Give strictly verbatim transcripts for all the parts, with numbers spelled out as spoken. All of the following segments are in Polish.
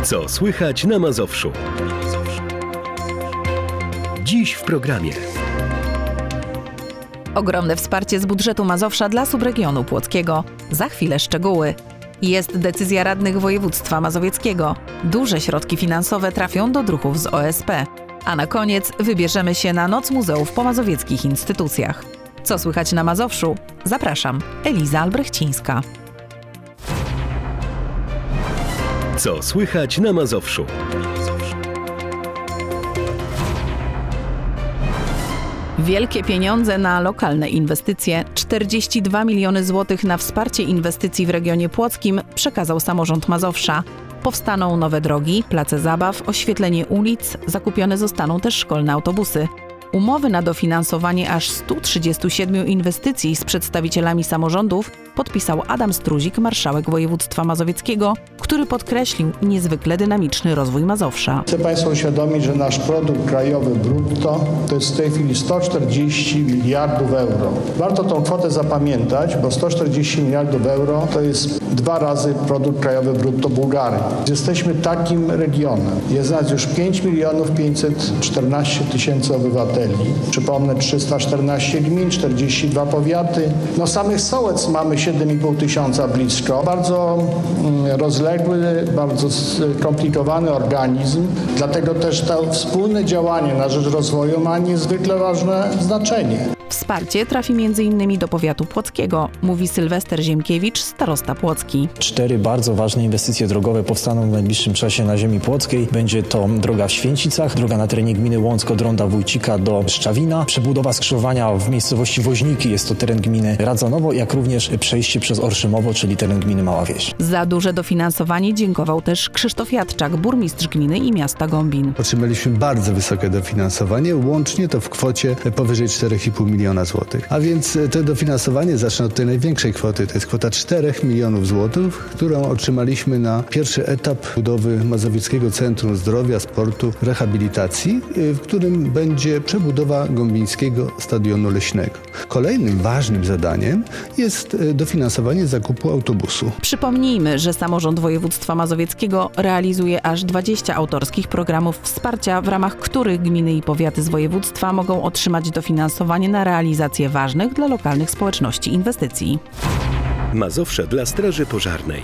Co słychać na Mazowszu? Dziś w programie. Ogromne wsparcie z budżetu Mazowsza dla subregionu płockiego. Za chwilę szczegóły. Jest decyzja radnych województwa mazowieckiego. Duże środki finansowe trafią do druhów z O S P. A na koniec wybierzemy się na Noc Muzeów po mazowieckich instytucjach. Co słychać na Mazowszu? Zapraszam, Eliza Albrechcińska. Co słychać na Mazowszu? Wielkie pieniądze na lokalne inwestycje. czterdzieści dwa miliony złotych na wsparcie inwestycji w regionie płockim przekazał samorząd Mazowsza. Powstaną nowe drogi, place zabaw, oświetlenie ulic, zakupione zostaną też szkolne autobusy. Umowy na dofinansowanie aż stu trzydziestu siedmiu inwestycji z przedstawicielami samorządów podpisał Adam Struzik, marszałek województwa mazowieckiego, który podkreślił niezwykle dynamiczny rozwój Mazowsza. Chcę Państwu uświadomić, że nasz produkt krajowy brutto to jest w tej chwili sto czterdzieści miliardów euro. Warto tą kwotę zapamiętać, bo sto czterdzieści miliardów euro to jest dwa razy produkt krajowy brutto Bułgarii. Jesteśmy takim regionem. Jest nas już pięć milionów pięćset czternaście tysięcy obywateli. Przypomnę, trzysta czternaście gmin, czterdzieści dwa powiaty. No samych sołec mamy siedem i pół tysiąca blisko. Bardzo rozległy, bardzo skomplikowany organizm. Dlatego też to wspólne działanie na rzecz rozwoju ma niezwykle ważne znaczenie. Wsparcie trafi między innymi do powiatu płockiego, mówi Sylwester Ziemkiewicz, starosta płocki. Cztery bardzo ważne inwestycje drogowe powstaną w najbliższym czasie na ziemi płockiej. Będzie to droga w Święcicach, droga na terenie gminy Łącko-Dronda-Wójcika do Szczawina, przebudowa skrzyżowania w miejscowości Woźniki, jest to teren gminy Radzonowo, jak również przejście przez Orszymowo, czyli teren gminy Mała Wieś. Za duże dofinansowanie dziękował też Krzysztof Jadczak, burmistrz gminy i miasta Gombin. Otrzymaliśmy bardzo wysokie dofinansowanie, łącznie to w kwocie powyżej cztery i pół miliona złotych. A więc to dofinansowanie, zacznę od tej największej kwoty, to jest kwota czterech milionów złotych, którą otrzymaliśmy na pierwszy etap budowy Mazowieckiego Centrum Zdrowia, Sportu, Rehabilitacji, w którym będzie przebudowa Gombińskiego Stadionu Leśnego. Kolejnym ważnym zadaniem jest dofinansowanie zakupu autobusu. Przypomnijmy, że samorząd województwa mazowieckiego realizuje aż dwadzieścia autorskich programów wsparcia, w ramach których gminy i powiaty z województwa mogą otrzymać dofinansowanie na realizację ważnych dla lokalnych społeczności inwestycji. Mazowsze dla Straży Pożarnej.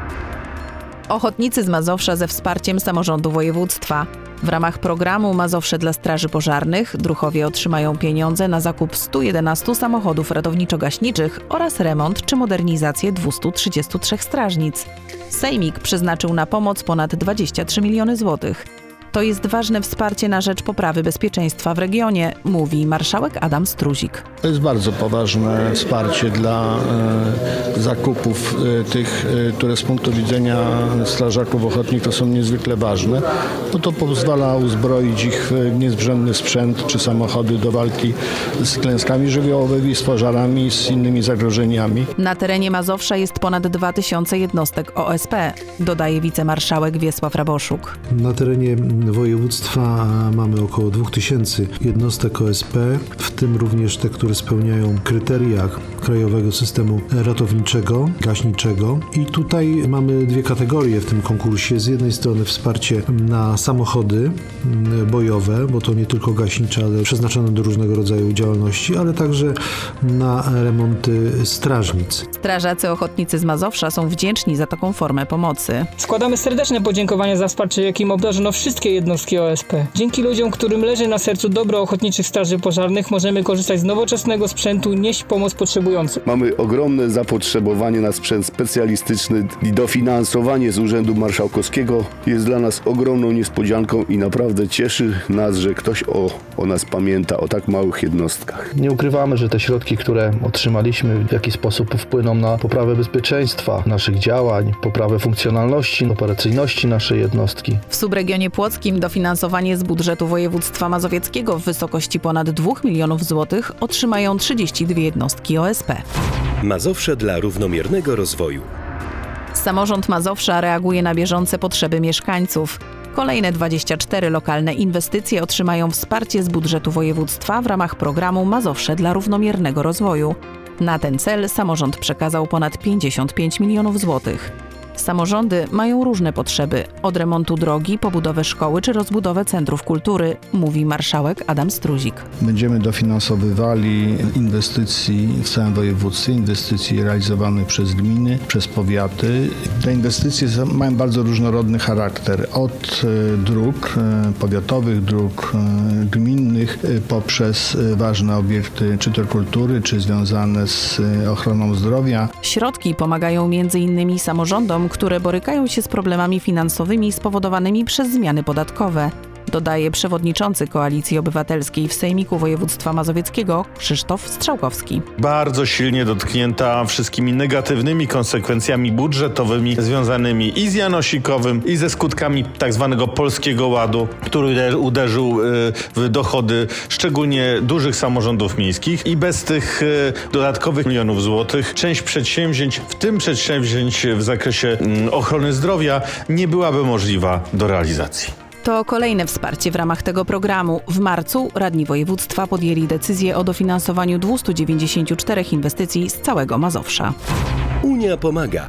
Ochotnicy z Mazowsza ze wsparciem samorządu województwa. W ramach programu Mazowsze dla Straży Pożarnych druhowie otrzymają pieniądze na zakup stu jedenastu samochodów ratowniczo-gaśniczych oraz remont czy modernizację dwustu trzydziestu trzech strażnic. Sejmik przeznaczył na pomoc ponad dwadzieścia trzy miliony złotych. To jest ważne wsparcie na rzecz poprawy bezpieczeństwa w regionie, mówi marszałek Adam Struzik. To jest bardzo poważne wsparcie dla e, zakupów e, tych, e, które z punktu widzenia strażaków ochotników to są niezwykle ważne, bo to pozwala uzbroić ich w niezbędny sprzęt czy samochody do walki z klęskami żywiołowymi, z pożarami, z innymi zagrożeniami. Na terenie Mazowsza jest ponad dwa tysiące jednostek O S P, dodaje wicemarszałek Wiesław Raboszuk. Na terenie województwa mamy około dwóch tysięcy jednostek O S P, w tym również te, które spełniają kryteria krajowego systemu ratowniczego, gaśniczego. I tutaj mamy dwie kategorie w tym konkursie. Z jednej strony wsparcie na samochody bojowe, bo to nie tylko gaśnicze, ale przeznaczone do różnego rodzaju działalności, ale także na remonty strażnic. Strażacy ochotnicy z Mazowsza są wdzięczni za taką formę pomocy. Składamy serdeczne podziękowania za wsparcie, jakim obdarzono wszystkie jednostki O S P. Dzięki ludziom, którym leży na sercu dobro ochotniczych straży pożarnych, możemy korzystać z nowoczesnego sprzętu, nieść pomoc potrzebującym. Mamy ogromne zapotrzebowanie na sprzęt specjalistyczny i dofinansowanie z Urzędu Marszałkowskiego jest dla nas ogromną niespodzianką i naprawdę cieszy nas, że ktoś o, o nas pamięta, o tak małych jednostkach. Nie ukrywamy, że te środki, które otrzymaliśmy, w jakiś sposób wpłyną na poprawę bezpieczeństwa naszych działań, poprawę funkcjonalności, operacyjności naszej jednostki. W subregionie płockim dofinansowanie z budżetu województwa mazowieckiego w wysokości ponad dwóch milionów złotych otrzymają trzydzieści dwie jednostki O S P. Mazowsze dla równomiernego rozwoju. Samorząd Mazowsza reaguje na bieżące potrzeby mieszkańców. Kolejne dwadzieścia cztery lokalne inwestycje otrzymają wsparcie z budżetu województwa w ramach programu Mazowsze dla równomiernego rozwoju. Na ten cel samorząd przekazał ponad pięćdziesiąt pięć milionów złotych. Samorządy mają różne potrzeby, od remontu drogi po budowę szkoły czy rozbudowę centrów kultury, mówi marszałek Adam Struzik. Będziemy dofinansowywali inwestycji w całym województwie, inwestycji realizowanych przez gminy, przez powiaty. Te inwestycje mają bardzo różnorodny charakter, od dróg powiatowych, dróg gminnych, poprzez ważne obiekty czy to kultury, czy związane z ochroną zdrowia. Środki pomagają między innymi samorządom, które borykają się z problemami finansowymi spowodowanymi przez zmiany podatkowe, dodaje przewodniczący Koalicji Obywatelskiej w Sejmiku Województwa Mazowieckiego Krzysztof Strzałkowski. Bardzo silnie dotknięta wszystkimi negatywnymi konsekwencjami budżetowymi związanymi i z janosikowym, i ze skutkami tak zwanego Polskiego Ładu, który uderzył w dochody szczególnie dużych samorządów miejskich, i bez tych dodatkowych milionów złotych część przedsięwzięć, w tym przedsięwzięć w zakresie ochrony zdrowia, nie byłaby możliwa do realizacji. To kolejne wsparcie w ramach tego programu. W marcu radni województwa podjęli decyzję o dofinansowaniu dwieście dziewięćdziesiąt cztery inwestycji z całego Mazowsza. Unia pomaga.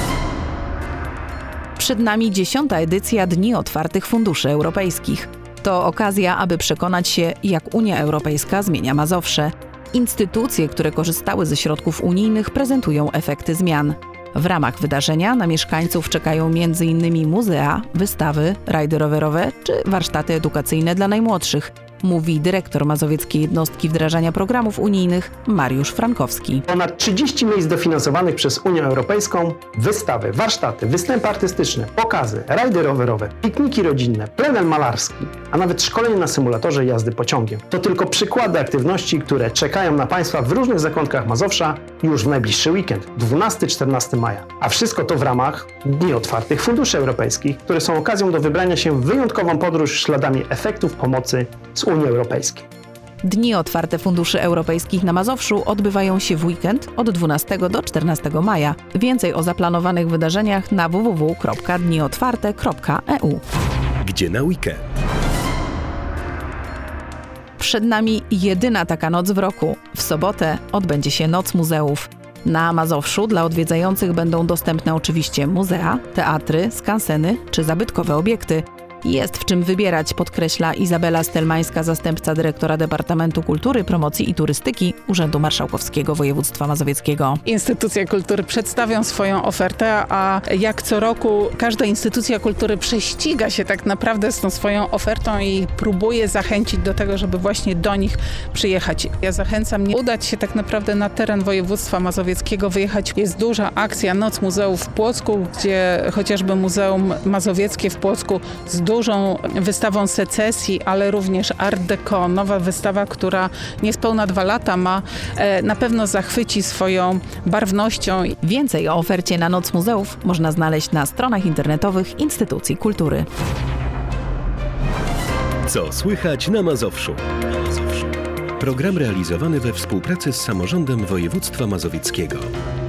Przed nami dziesiąta edycja Dni Otwartych Funduszy Europejskich. To okazja, aby przekonać się, jak Unia Europejska zmienia Mazowsze. Instytucje, które korzystały ze środków unijnych, prezentują efekty zmian. W ramach wydarzenia na mieszkańców czekają między innymi muzea, wystawy, rajdy rowerowe czy warsztaty edukacyjne dla najmłodszych, mówi dyrektor mazowieckiej jednostki wdrażania programów unijnych Mariusz Frankowski. Ponad trzydzieści miejsc dofinansowanych przez Unię Europejską, wystawy, warsztaty, występy artystyczne, pokazy, rajdy rowerowe, pikniki rodzinne, plener malarski, a nawet szkolenie na symulatorze jazdy pociągiem. To tylko przykłady aktywności, które czekają na Państwa w różnych zakątkach Mazowsza już w najbliższy weekend, dwunastego do czternastego maja. A wszystko to w ramach Dni Otwartych Funduszy Europejskich, które są okazją do wybrania się w wyjątkową podróż śladami efektów pomocy z Unii Europejskiej. Dni Otwarte Funduszy Europejskich na Mazowszu odbywają się w weekend od dwunastego do czternastego maja. Więcej o zaplanowanych wydarzeniach na w w w kropka dni otwarte kropka e u. Gdzie na weekend? Przed nami jedyna taka noc w roku. W sobotę odbędzie się Noc Muzeów. Na Mazowszu dla odwiedzających będą dostępne oczywiście muzea, teatry, skanseny czy zabytkowe obiekty. Jest w czym wybierać, podkreśla Izabela Stelmańska, zastępca dyrektora Departamentu Kultury, Promocji i Turystyki Urzędu Marszałkowskiego Województwa Mazowieckiego. Instytucje kultury przedstawią swoją ofertę, a jak co roku każda instytucja kultury prześciga się tak naprawdę z tą swoją ofertą i próbuje zachęcić do tego, żeby właśnie do nich przyjechać. Ja zachęcam nie udać się tak naprawdę na teren województwa mazowieckiego, wyjechać. Jest duża akcja Noc Muzeów w Płocku, gdzie chociażby Muzeum Mazowieckie w Płocku z dużą wystawą secesji, ale również Art Deco, nowa wystawa, która niespełna dwa lata ma, e, na pewno zachwyci swoją barwnością. Więcej o ofercie na Noc Muzeów można znaleźć na stronach internetowych instytucji kultury. Co słychać na Mazowszu? Program realizowany we współpracy z Samorządem Województwa Mazowieckiego.